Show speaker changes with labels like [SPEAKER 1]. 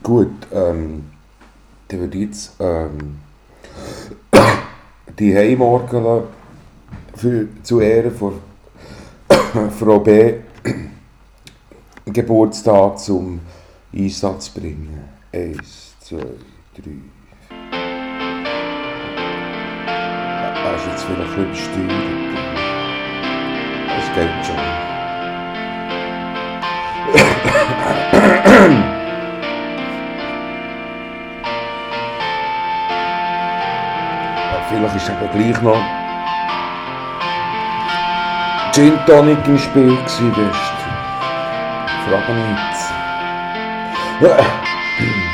[SPEAKER 1] Gut, dann würde ich jetzt die Heimorgel zu Ehren von Frau B. Geburtstag zum Einsatz bringen. 1, 2, 3. Das ist jetzt vielleicht ein bisschen übersteuert. Das geht schon. Vielleicht ist aber gleich noch Gin Tonic im Spiel gewesen gestern. Frage mich jetzt.